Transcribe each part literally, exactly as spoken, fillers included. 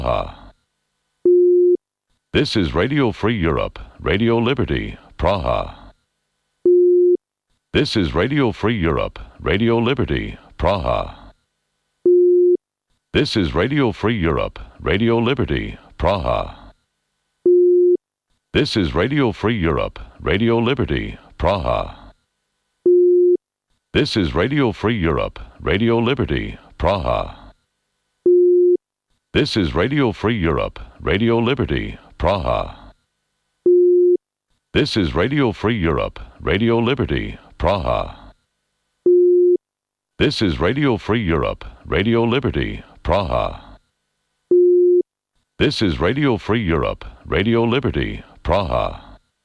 Praha. This is Radio Free Europe, Radio Liberty, Praha. This is Radio Free Europe, Radio Liberty, Praha. This is Radio Free Europe, Radio Liberty, Praha. This is Radio Free Europe, Radio Liberty, Praha. This is Radio Free Europe, Radio Liberty, Praha. This is Radio Free Europe, Radio Liberty, Praha. This is Radio Free Europe, Radio Liberty, Praha. This is Radio Free Europe, Radio Liberty, Praha. This is Radio Free Europe, Radio Liberty, Praha.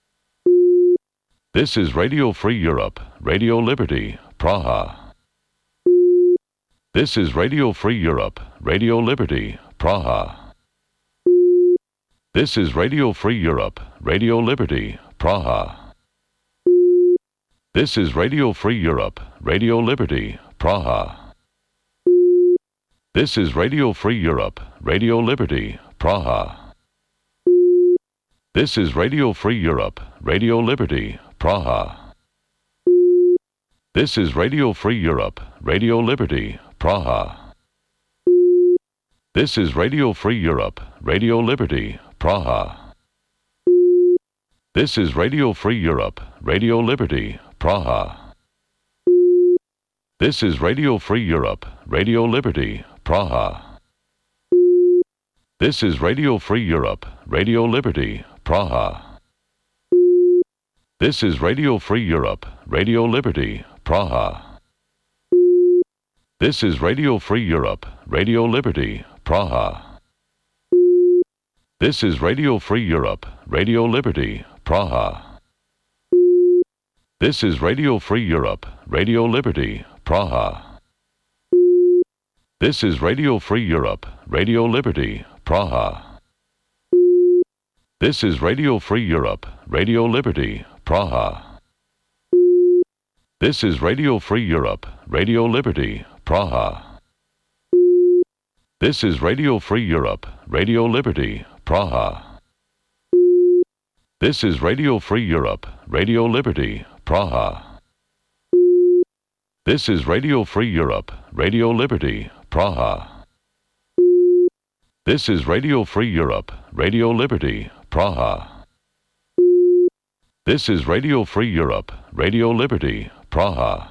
This is Radio Free Europe, Radio Liberty, Praha. This is Radio Free Europe, Radio Liberty, Praha. This is Radio Free Europe, Radio Liberty, Praha. This is Radio Free Europe, Radio Liberty, Praha. This is Radio Free Europe, Radio Liberty, Praha. This is Radio Free Europe, Radio Liberty, Praha. This is Radio Free Europe, Radio Liberty, Praha. This is Radio Free Europe, Radio Liberty, Praha. This is Radio Free Europe, Radio Liberty, Praha. This is Radio Free Europe, Radio Liberty, Praha. This is Radio Free Europe, Radio Liberty, Praha. This is Radio Free Europe, Radio Liberty, Praha. This is Radio Free Europe, Radio Liberty, Praha. This is Radio Free Europe, Radio Liberty, Praha. This is Radio Free Europe, Radio Liberty, Praha. This is Radio Free Europe, Radio Liberty, Praha. This is Radio Free Europe, Radio Liberty, Praha. This is Radio Free Europe, Radio Liberty, Praha. This is Radio Free Europe, Radio Liberty, Praha. This is Radio Free Europe, Radio Liberty, Praha. This is Radio Free Europe, Radio Liberty, Praha. This is Radio Free Europe, Radio Liberty, Praha. This is Radio Free Europe, Radio Liberty, Praha.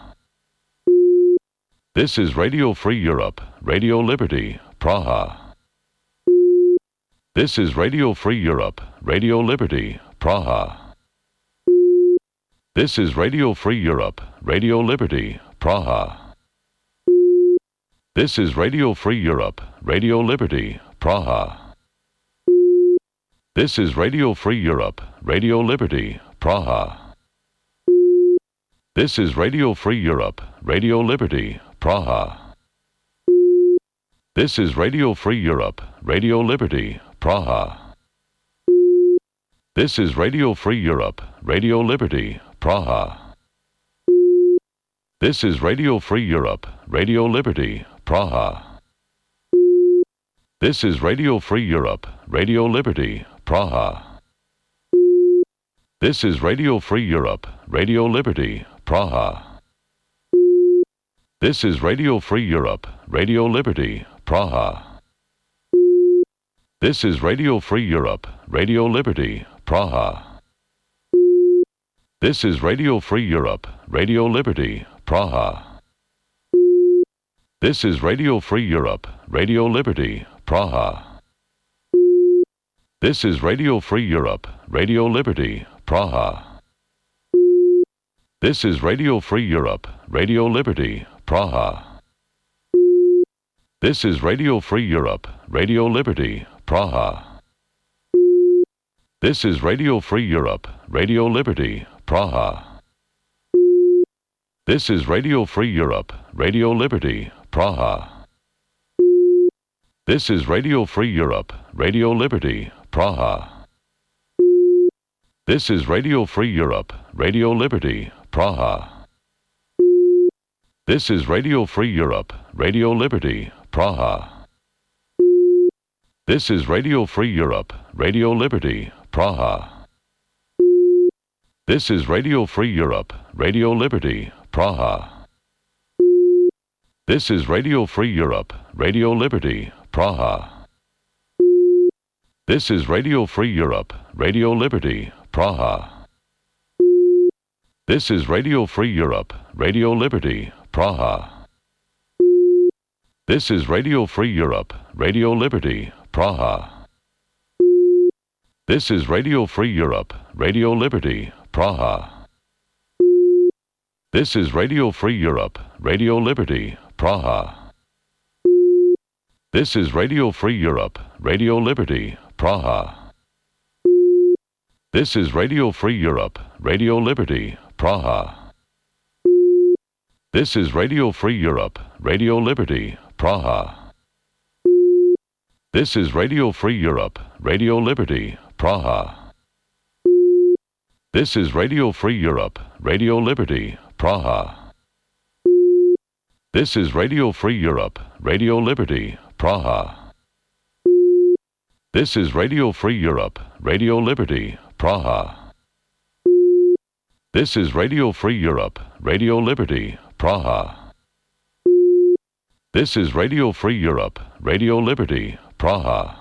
This is Radio Free Europe, Radio Liberty, Praha. This is Radio Free Europe, Radio Liberty, Praha. This is Radio Free Europe, Radio Liberty, Praha. This is Radio Free Europe, Radio Liberty, Praha. This is Radio Free Europe, Radio Liberty, Praha. This is Radio Free Europe, Radio Liberty, Praha. This is Radio Free Europe, Radio Liberty, Praha. This is Radio Free Europe, Radio Liberty, Praha. This is Radio Free Europe, Radio Liberty, Praha. This is Radio Free Europe, Radio Liberty, Praha. This is Radio Free Europe, Radio Liberty, Praha. This is Radio Free Europe, Radio Liberty, Praha. This is Radio Free Europe, Radio Liberty, Praha. This is Radio Free Europe, Radio Liberty, Praha. This is Radio Free Europe, Radio Liberty, Praha. This is Radio Free Europe, Radio Liberty, Praha. This is Radio Free Europe, Radio Liberty, Praha. This is Radio Free Europe, Radio Liberty, Praha. This is Radio Free Europe, Radio Liberty, Praha. This is Radio Free Europe, Radio Liberty, Praha. This is Radio Free Europe, Radio Liberty, Praha. This is Radio Free Europe, Radio Liberty, Praha. This is Radio Free Europe, Radio Liberty, Praha. This is Radio Free Europe, Radio Liberty, Praha. This is Radio Free Europe, Radio Liberty, Praha. This is Radio Free Europe, Radio Liberty, Praha. This is Radio Free Europe, Radio Liberty, Praha. This is Radio Free Europe, Radio Liberty, Praha. This is Radio Free Europe, Radio Liberty, Praha. This is Radio Free Europe, Radio Liberty, Praha. This is Radio Free Europe, Radio Liberty, Praha. This is Radio Free Europe, Radio Liberty, Praha. This is Radio Free Europe, Radio Liberty, Praha. This is Radio Free Europe, Radio Liberty, Praha. This is Radio Free Europe, Radio Liberty, Praha. This is Radio Free Europe, Radio Liberty, Praha. This is Radio Free Europe, Radio Liberty, Praha. This is Radio Free Europe, Radio Liberty, Praha. This is Radio Free Europe, Radio Liberty, Praha. This is Radio Free Europe, Radio Liberty, Praha.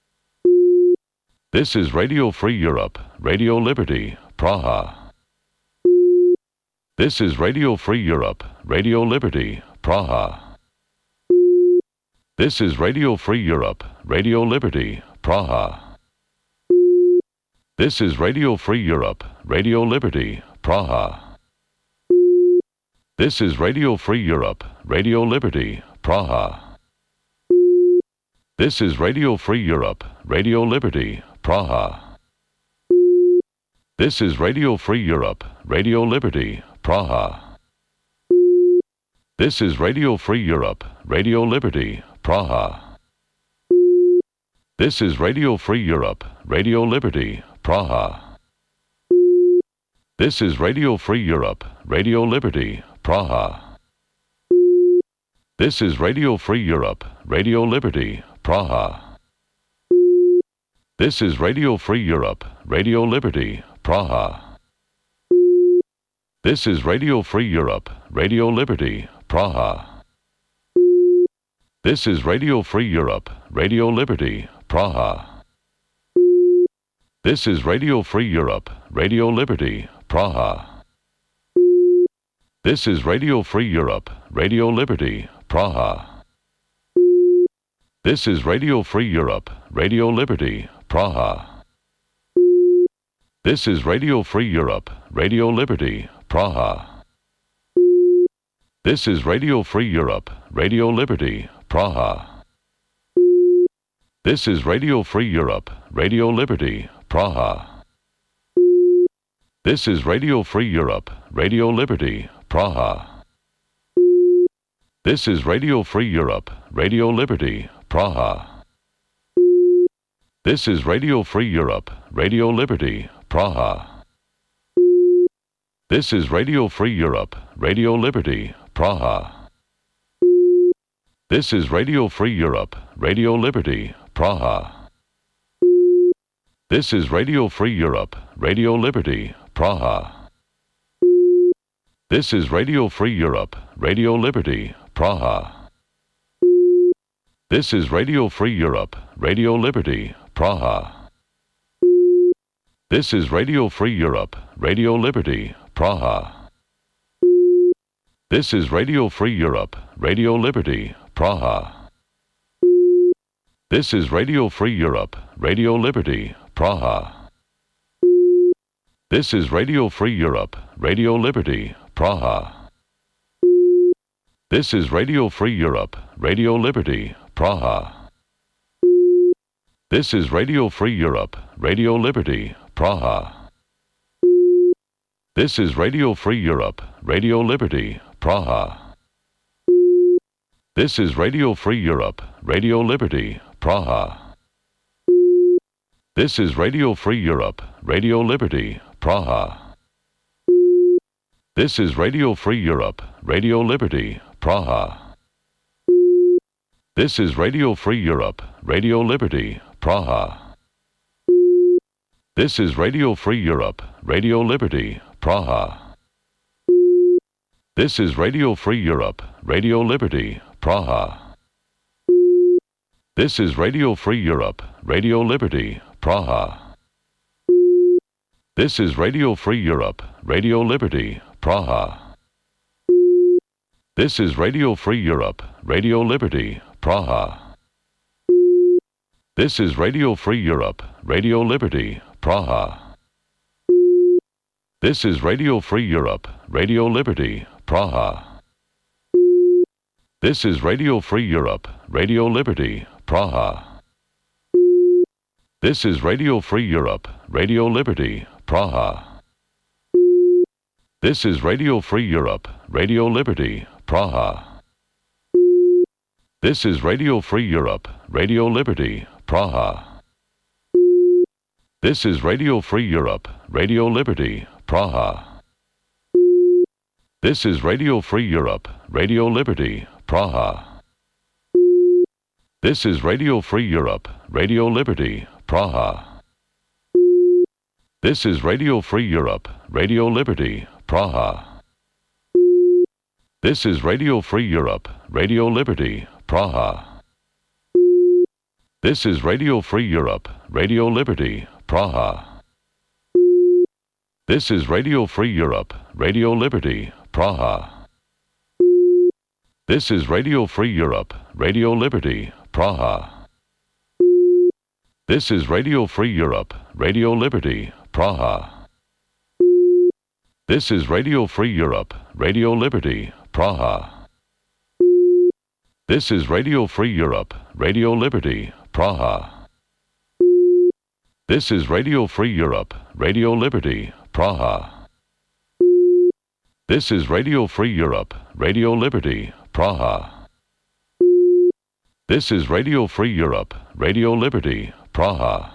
This is Radio Free Europe, Radio Liberty, Praha. This is Radio Free Europe, Radio Liberty, Praha. This is Radio Free Europe, Radio Liberty, Praha. This is Radio Free Europe, Radio Liberty, Praha. This is Radio Free Europe, Radio Liberty, Praha. This is Radio Free Europe, Radio Liberty, Praha. This is Radio Free Europe, Radio Liberty, Praha. This is Radio Free Europe, Radio Liberty, Praha. This is Radio Free Europe, Radio Liberty, Praha. This is Radio Free Europe, Radio Liberty, Praha. This is Radio Free Europe, Radio Liberty, Praha. This is Radio Free Europe, Radio Liberty, Praha. This is Radio Free Europe, Radio Liberty, Praha. This is Radio Free Europe, Radio Liberty, Praha. This is Radio Free Europe, Radio Liberty, Praha. This is Radio Free Europe, Radio Liberty, Praha. This is Radio Free Europe, Radio Liberty, Praha. This is Radio Free Europe, Radio Liberty, Praha. This is Radio Free Europe, Radio Liberty, Praha. This is Radio Free Europe, Radio Liberty, Praha. This is Radio Free Europe, Radio Liberty, Praha. This is Radio Free Europe, Radio Liberty, Praha. This is Radio Free Europe, Radio Liberty, Praha. This is Radio Free Europe, Radio Liberty, Praha. This is Radio Free Europe, Radio Liberty, Praha. This is Radio Free Europe, Radio Liberty, Praha. This is Radio Free Europe, Radio Liberty, Praha. This is Radio Free Europe, Radio Liberty, Praha. This is Radio Free Europe, Radio Liberty, Praha. This is Radio Free Europe, Radio Liberty, Praha. This is Radio Free Europe, Radio Liberty, Praha. This is Radio Free Europe, Radio Liberty, Praha. This is Radio Free Europe, Radio Liberty, Praha. This is Radio Free Europe, Radio Liberty, Praha. This is Radio Free Europe, Radio Liberty, Praha. This is Radio Free Europe, Radio Liberty, Praha. This is Radio Free Europe, Radio Liberty, Praha. This is Radio Free Europe, Radio Liberty, Praha. This is Radio Free Europe, Radio Liberty, Praha. This is Radio Free Europe, Radio Liberty, Praha. This is Radio Free Europe, Radio Liberty, Praha. This is Radio Free Europe, Radio Liberty, Praha. This is Radio Free Europe, Radio Liberty, Praha. This is Radio Free Europe, Radio Liberty, Praha. This is Radio Free Europe, Radio Liberty, Praha. This is Radio Free Europe, Radio Liberty, Praha. This is Radio Free Europe, Radio Liberty, Praha. This is Radio Free Europe, Radio Liberty, Praha. This is Radio Free Europe, Radio Liberty, Praha. This is Radio Free Europe, Radio Liberty, Praha. This is Radio Free Europe, Radio Liberty, Praha. This is Radio Free Europe, Radio Liberty, Praha. This is Radio Free Europe, Radio Liberty, Praha. This is Radio Free Europe, Radio Liberty, Praha. This is Radio Free Europe, Radio Liberty, Praha. This is Radio Free Europe, Radio Liberty, Praha. This is Radio Free Europe, Radio Liberty, Praha. This is Radio Free Europe, Radio Liberty, Praha. This is Radio Free Europe, Radio Liberty, Praha. This is Radio Free Europe, Radio Liberty, Praha. This is Radio Free Europe, Radio Liberty, Praha. This is Radio Free Europe, Radio Liberty, Praha. This is Radio Free Europe, Radio Liberty, Praha. This is Radio Free Europe, Radio Liberty, Praha.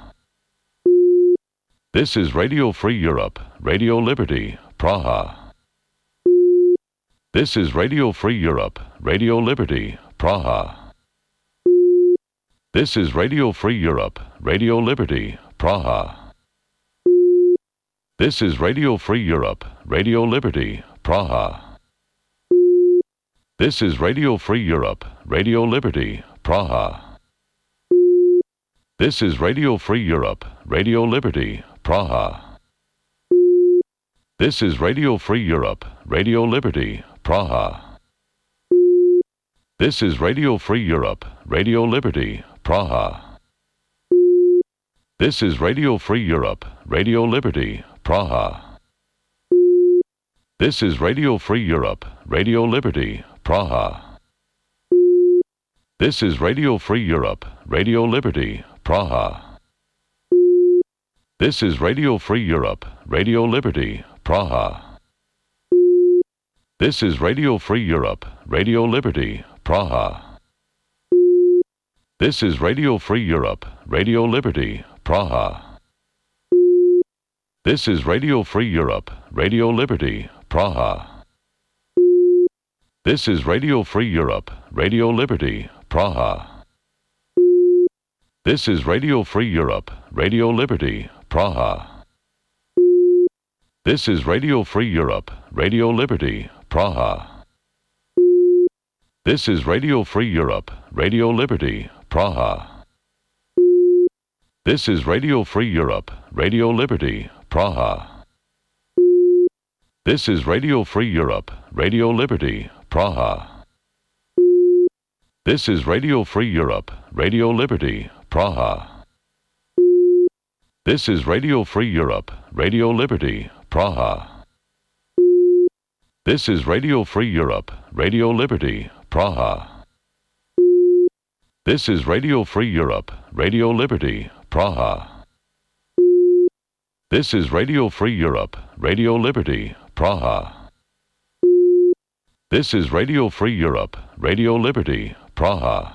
This is Radio Free Europe, Radio Liberty, Praha. This is Radio Free Europe, Radio Liberty, Praha. This is Radio Free Europe, Radio Liberty, Praha. This is Radio Free Europe, Radio Liberty, Praha. This is Radio Free Europe, Radio Liberty, Praha. This is Radio Free Europe, Radio Liberty, Praha. This is Radio Free Europe, Radio Liberty, Praha. This is Radio Free Europe, Radio Liberty, Praha. This is Radio Free Europe, Radio Liberty, Praha. This is Radio Free Europe, Radio Liberty, Praha. This is Radio Free Europe, Radio Liberty, Praha. This is Radio Free Europe, Radio Liberty, Praha. This is Radio Free Europe, Radio Liberty, Praha. This is Radio Free Europe, Radio Liberty, Praha. This is Radio Free Europe, Radio Liberty, Praha. This is Radio Free Europe, Radio Liberty, Praha. This is Radio Free Europe, Radio Liberty, Praha. This is Radio Free Europe, Radio Liberty, Praha. This is Radio Free Europe, Radio Liberty, Praha. This is Radio Free Europe, Radio Liberty, Praha. This is Radio Free Europe, Radio Liberty, Praha. This is Radio Free Europe, Radio Liberty, Praha. This is Radio Free Europe, Radio Liberty, Praha. This is Radio Free Europe, Radio Liberty, Praha. This is Radio Free Europe, Radio Liberty, Praha. This is Radio Free Europe, Radio Liberty, Praha. This is Radio Free Europe, Radio Liberty, Praha.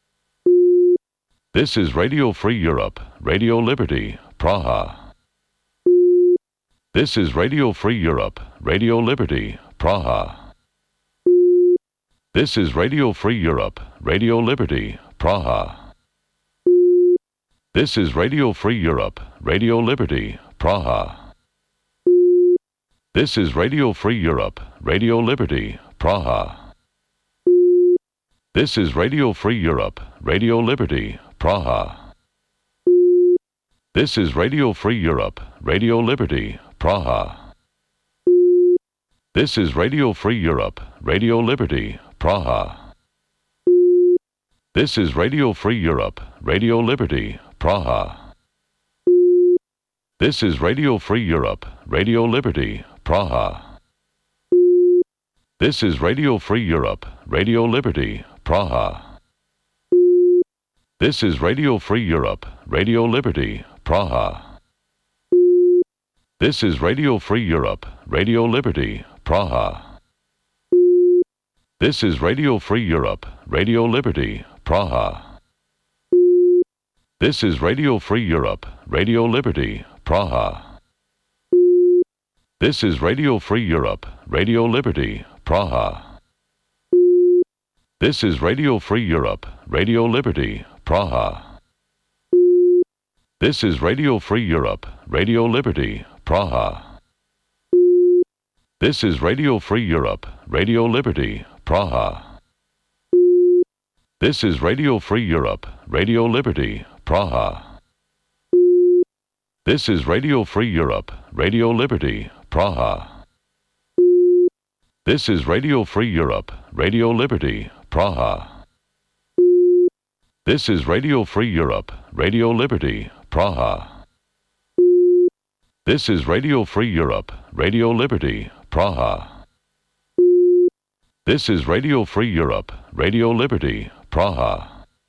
This is Radio Free Europe, Radio Liberty, Praha. This is Radio Free Europe, Radio Liberty, Praha. This is Radio Free Europe, Radio Liberty, Praha. This is Radio Free Europe, Radio Liberty, Praha. This is Radio Free Europe, Radio Liberty, Praha. This is Radio Free Europe, Radio Liberty, Praha. This is Radio Free Europe, Radio Liberty, Praha. This is Radio Free Europe, Radio Liberty, Praha. This is Radio Free Europe, Radio Liberty, Praha. This is Radio Free Europe, Radio Liberty, Praha. This is Radio Free Europe, Radio Liberty, Praha. This is Radio Free Europe, Radio Liberty, Praha. This is Radio Free Europe, Radio Liberty, Praha. This is Radio Free Europe, Radio Liberty, Praha. This is Radio Free Europe, Radio Liberty, Praha. This is Radio Free Europe, Radio Liberty, Praha. This is Radio Free Europe, Radio Liberty, Praha. This is Radio Free Europe, Radio Liberty, Praha. This is Radio Free Europe, Radio Liberty, Praha. This is Radio Free Europe, Radio Liberty, Praha. This is Radio Free Europe, Radio Liberty, Praha. This is Radio Free Europe, Radio Liberty, Praha. This is Radio Free Europe, Radio Liberty, Praha. This is Radio Free Europe, Radio Liberty, Praha. This is Radio Free Europe, Radio Liberty, Praha.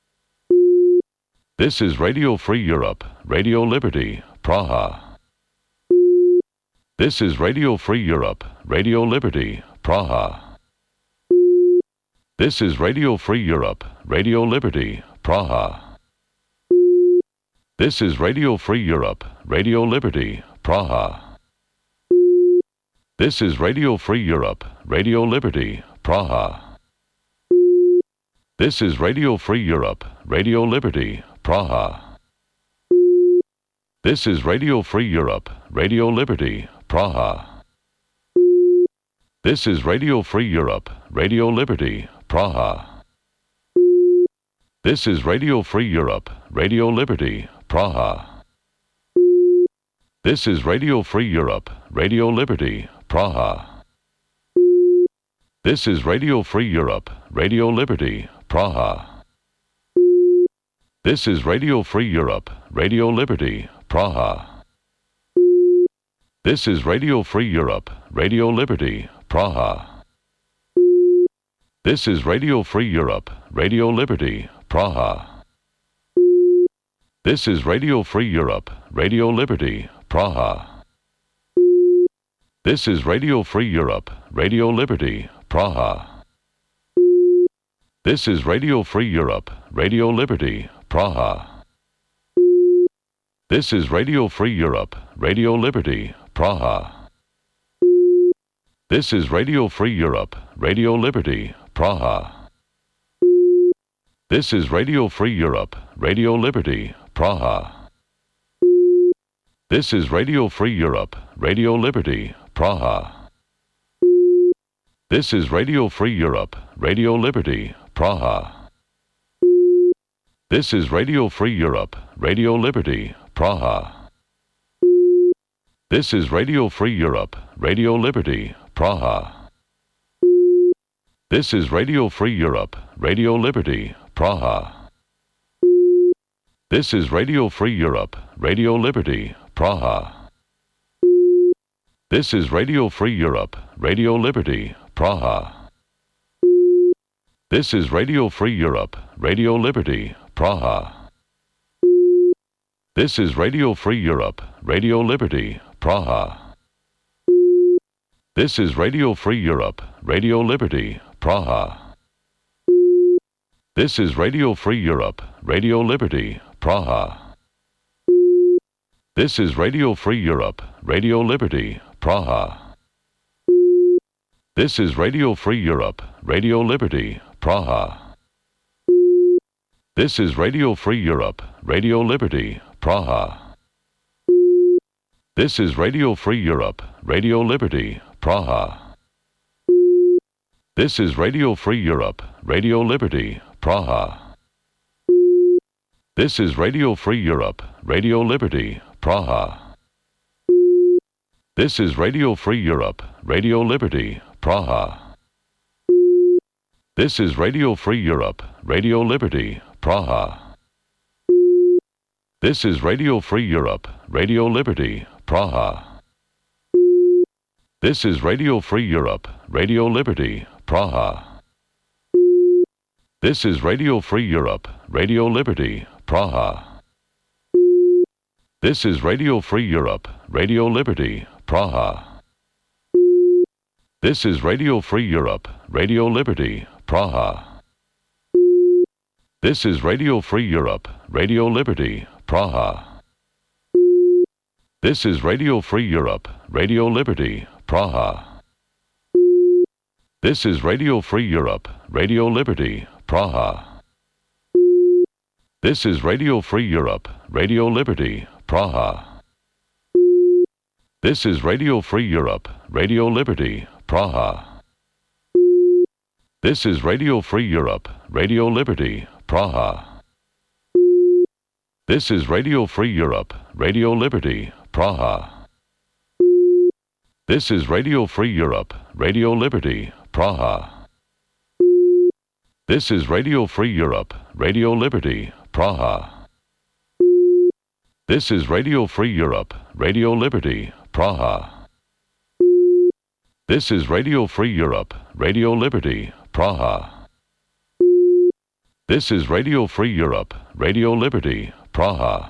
This is Radio Free Europe, Radio Liberty, Praha. This is Radio Free Europe, Radio Liberty, Praha. This is Radio Free Europe, Radio Liberty, Praha. This is Radio Free Europe, Radio Liberty, Praha. This is Radio Free Europe, Radio Liberty, Praha. This is Radio Free Europe, Radio Liberty, Praha. This is Radio Free Europe, Radio Liberty, Praha. This is Radio Free Europe, Radio Liberty, Praha. This is Radio Free Europe, Radio Liberty, Praha. This is Radio Free Europe, Radio Liberty, Praha. This is Radio Free Europe, Radio Liberty, Praha. This is Radio Free Europe, Radio Liberty, Praha. This is Radio Free Europe, Radio Liberty, Praha. This is Radio Free Europe, Radio Liberty, Praha. This is Radio Free Europe, Radio Liberty, Praha. This is Radio Free Europe, Radio Liberty, Praha. This is Radio Free Europe, Radio Liberty, Praha. This is Radio Free Europe, Radio Liberty, Praha. This is Radio Free Europe, Radio Liberty, Praha. This is Radio Free Europe, Radio Liberty, Praha. This is Radio Free Europe, Radio Liberty, Praha. This is Radio Free Europe, Radio Liberty, Praha. This is Radio Free Europe, Radio Liberty, Praha. This is Radio Free Europe, Radio Liberty, Praha. This is Radio Free Europe, Radio Liberty, Praha. This is Radio Free Europe, Radio Liberty, Praha. This is Radio Free Europe, Radio Liberty, Praha. This is Radio Free Europe, Radio Liberty, Praha. This is Radio Free Europe, Radio Liberty, Praha. This is Radio Free Europe, Radio Liberty, Praha. This is Radio Free Europe, Radio Liberty, Praha. This is Radio Free Europe, Radio Liberty, Praha. This is Radio Free Europe, Radio Liberty, Praha. This is Radio Free Europe, Radio Liberty, Praha. This is Radio Free Europe, Radio Liberty, Praha. This is Radio Free Europe, Radio Liberty, Praha. This is Radio Free Europe, Radio Liberty, Praha. This is Radio Free Europe, Radio Liberty, Praha. This is Radio Free Europe, Radio Liberty, Praha. This is Radio Free Europe, Radio Liberty, Praha. This is Radio Free Europe, Radio Liberty, Praha. This is Radio Free Europe, Radio Liberty, Praha. This is Radio Free Europe, Radio Liberty, Praha. This is Radio Free Europe, Radio Liberty, Praha. This is Radio Free Europe, Radio Liberty, Praha. This is Radio Free Europe, Radio Liberty, Praha. This is Radio Free Europe, Radio Liberty, Praha. This is Radio Free Europe, Radio Liberty, Praha. This is Radio Free Europe, Radio Liberty, Praha. This is Radio Free Europe, Radio Liberty, Praha. This is Radio Free Europe, Radio Liberty, Praha. This is Radio Free Europe, Radio Liberty, Praha. This is Radio Free Europe, Radio Liberty, Praha. This is Radio Free Europe, Radio Liberty, Praha. This is Radio Free Europe, Radio Liberty, Praha. This is Radio Free Europe, Radio Liberty, Praha.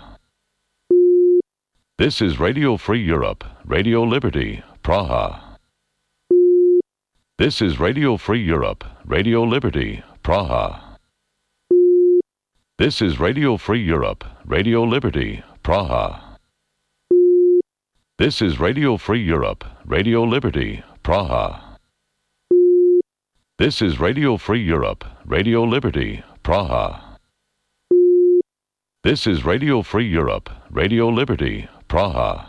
This is Radio Free Europe, Radio Liberty, Praha. This is Radio Free Europe, Radio Liberty, Praha. This is Radio Free Europe, Radio Liberty, Praha. This is Radio Free Europe, Radio Liberty, Praha. This is Radio Free Europe, Radio Liberty, Praha. This is Radio Free Europe, Radio Liberty, Praha.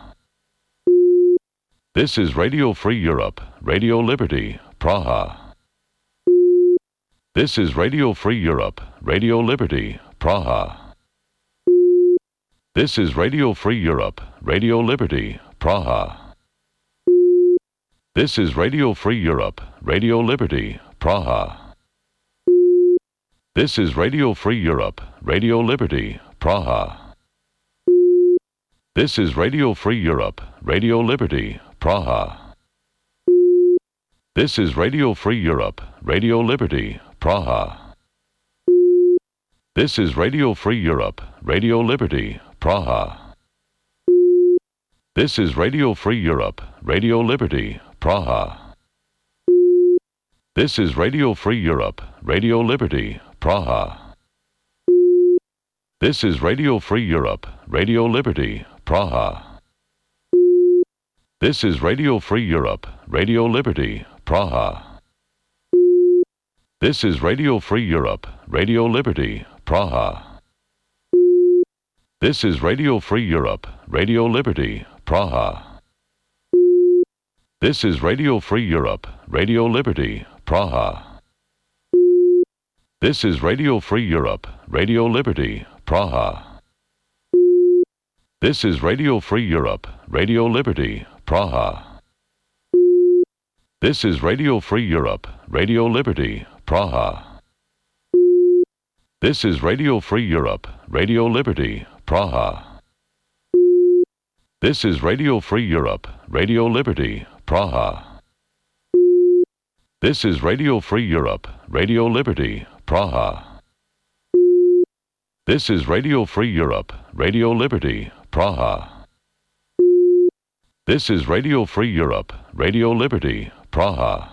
This is Radio Free Europe, Radio Liberty, Praha. This is Radio Free Europe, Radio Liberty, Praha. This is Radio Free Europe, Radio Liberty, Praha. This is Radio Free Europe, Radio Liberty, Praha. This is Radio Free Europe, Radio Liberty, Praha. This is Radio Free Europe, Radio Liberty, Praha. This is Radio Free Europe, Radio Liberty, Praha. This is Radio Free Europe, Radio Liberty, Praha. This is Radio Free Europe, Radio Liberty, Praha. This is Radio Free Europe, Radio Liberty, Praha. This is Radio Free Europe, Radio Liberty, Praha. This is Radio Free Europe, Radio Liberty, Praha. This is Radio Free Europe, Radio Liberty, Praha. This is Radio Free Europe, Radio Liberty, Praha. This is Radio Free Europe, Radio Liberty, Praha. This is Radio Free Europe, Radio Liberty, Praha. This is Radio Free Europe, Radio Liberty, Praha. This is Radio Free Europe, Radio Liberty, Praha. This is Radio Free Europe, Radio Liberty, Praha. This is Radio Free Europe, Radio Liberty, Praha. This is Radio Free Europe, Radio Liberty, Praha. This is Radio Free Europe, Radio Liberty, Praha. This is Radio Free Europe, Radio Liberty, Praha.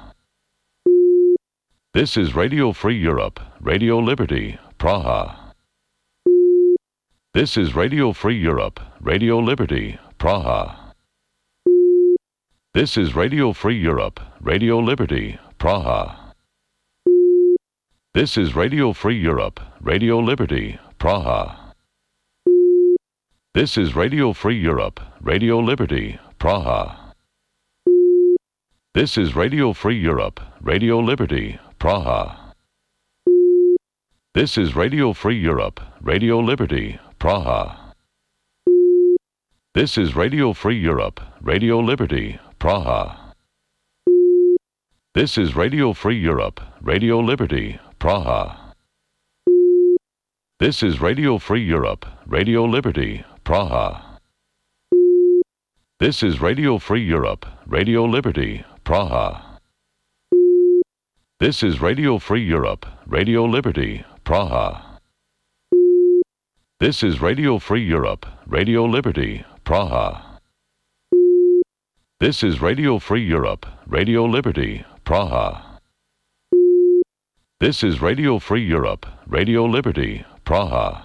This is Radio Free Europe, Radio Liberty, Praha. This is Radio Free Europe, Radio Liberty, Praha. This is Radio Free Europe, Radio Liberty, Praha. This is Radio Free Europe, Radio Liberty, Praha. This is Radio Free Europe, Radio Liberty, Praha. This is Radio Free Europe, Radio Liberty, Praha. This is Radio Free Europe, Radio Liberty, Praha. This is Radio Free Europe, Radio Liberty, Praha. This is Radio Free Europe, Radio Liberty, Praha. This is Radio Free Europe, Radio Liberty, Praha. This is Radio Free Europe, Radio Liberty, Praha. This is Radio Free Europe, Radio Liberty, Praha. This is Radio Free Europe, Radio Liberty, Praha. This is Radio Free Europe, Radio Liberty, Praha. This is Radio Free Europe, Radio Liberty, Praha.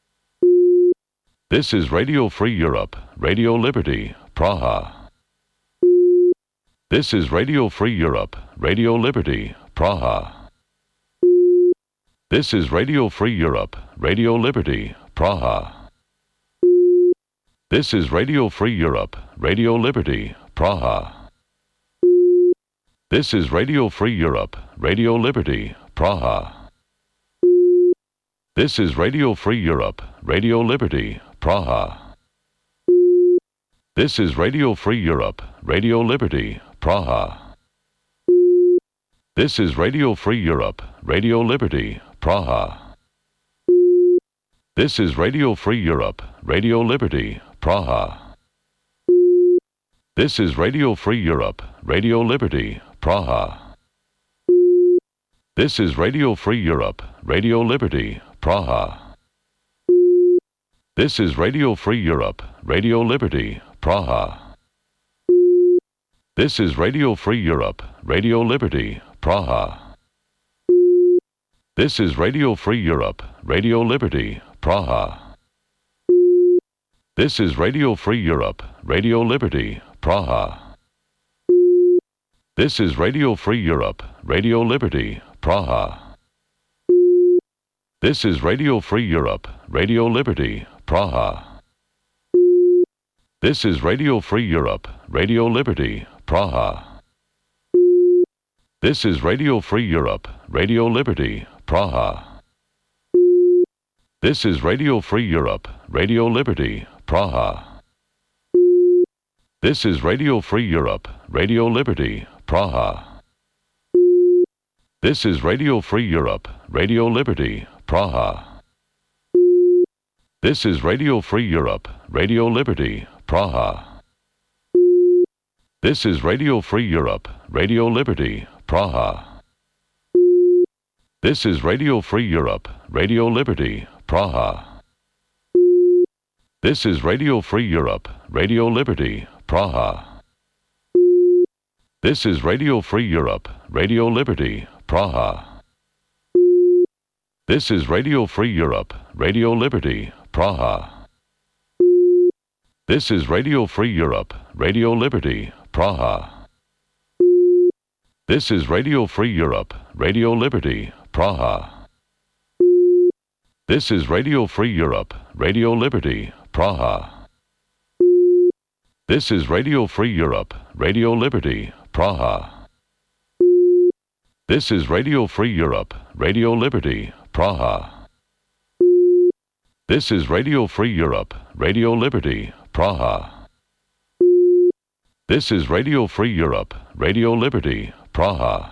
This is Radio Free Europe, Radio Liberty, Praha. This is Radio Free Europe, Radio Liberty, Praha. This is Radio Free Europe, Radio Liberty, Praha. This is Radio Free Europe, Radio Liberty, Praha. This is Radio Free Europe, Radio Liberty, Praha. This is Radio Free Europe, Radio Liberty, Praha. This is Radio Free Europe, Radio Liberty, Praha. This is Radio Free Europe, Radio Liberty, Praha. This is Radio Free Europe, Radio Liberty, Praha. This is Radio Free Europe, Radio Liberty, Praha. This is Radio Free Europe, Radio Liberty, Praha. This is Radio Free Europe, Radio Liberty, Praha. This is Radio Free Europe, Radio Liberty, Praha. This is Radio Free Europe, Radio Liberty, Praha. This is Radio Free Europe, Radio Liberty, Praha. This is Radio Free Europe, Radio Liberty, Praha. This is Radio Free Europe, Radio Liberty, Praha. This is Radio Free Europe, Radio Liberty, Praha. This is Radio Free Europe, Radio Liberty, Praha. This is Radio Free Europe, Radio Liberty, Praha. This is Radio Free Europe, Radio Liberty, Praha. This is Radio Free Europe, Radio Liberty, Praha. This is Radio Free Europe, Radio Liberty, Praha. This is Radio Free Europe, Radio Liberty, Praha. This is Radio Free Europe, Radio Liberty, Praha. This is Radio Free Europe, Radio Liberty, Praha. This is Radio Free Europe, Radio Liberty, Praha. This is Radio Free Europe, Radio Liberty, Praha. This is Radio Free Europe, Radio Liberty, Praha. This is Radio Free Europe, Radio Liberty, Praha. This is Radio Free Europe, Radio Liberty, Praha. This is Radio Free Europe, Radio Liberty, Praha. This is Radio Free Europe, Radio Liberty, Praha. This is Radio Free Europe, Radio Liberty, Praha. This is Radio Free Europe, Radio Liberty, Praha.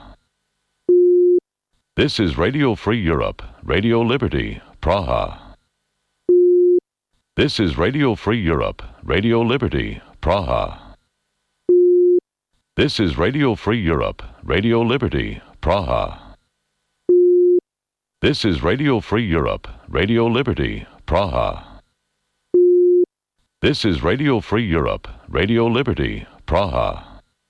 This is Radio Free Europe, Radio Liberty, Praha. This is Radio Free Europe, Radio Liberty, Praha. This is Radio Free Europe, Radio Liberty, Praha. This is Radio Free Europe, Radio Liberty, Praha. This is Radio Free Europe, Radio Liberty, Praha.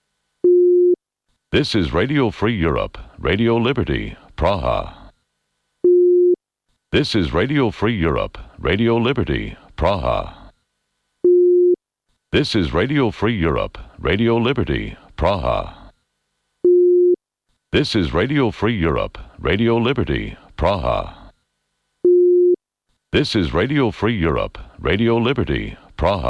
This is Radio Free Europe, Radio Liberty, Praha. This is Radio Free Europe, Radio Liberty, Praha. This is Radio Free Europe, Radio Liberty, Praha. This is Radio Free Europe, Radio Liberty, Praha. This is Radio Free Europe, Radio Liberty, Praha.